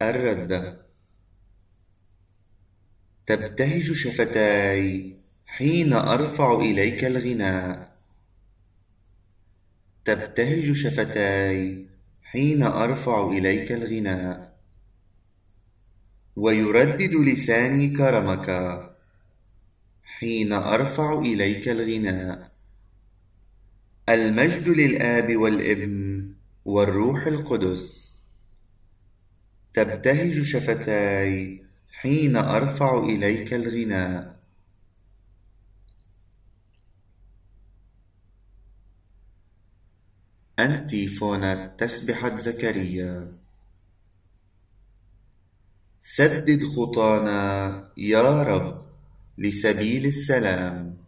الردة. تبتهج شفتاي حين أرفع إليك الغناء. تبتهج شفتاي حين أرفع إليك الغناء. ويردد لساني كرمك حين أرفع إليك الغناء. المجد للآب والابن والروح القدس. تبتهج شفتاي حين أرفع إليك الغناء. أنتيفونا تسبحة زكريا. سدد خطانا يا رب لسبيل السلام.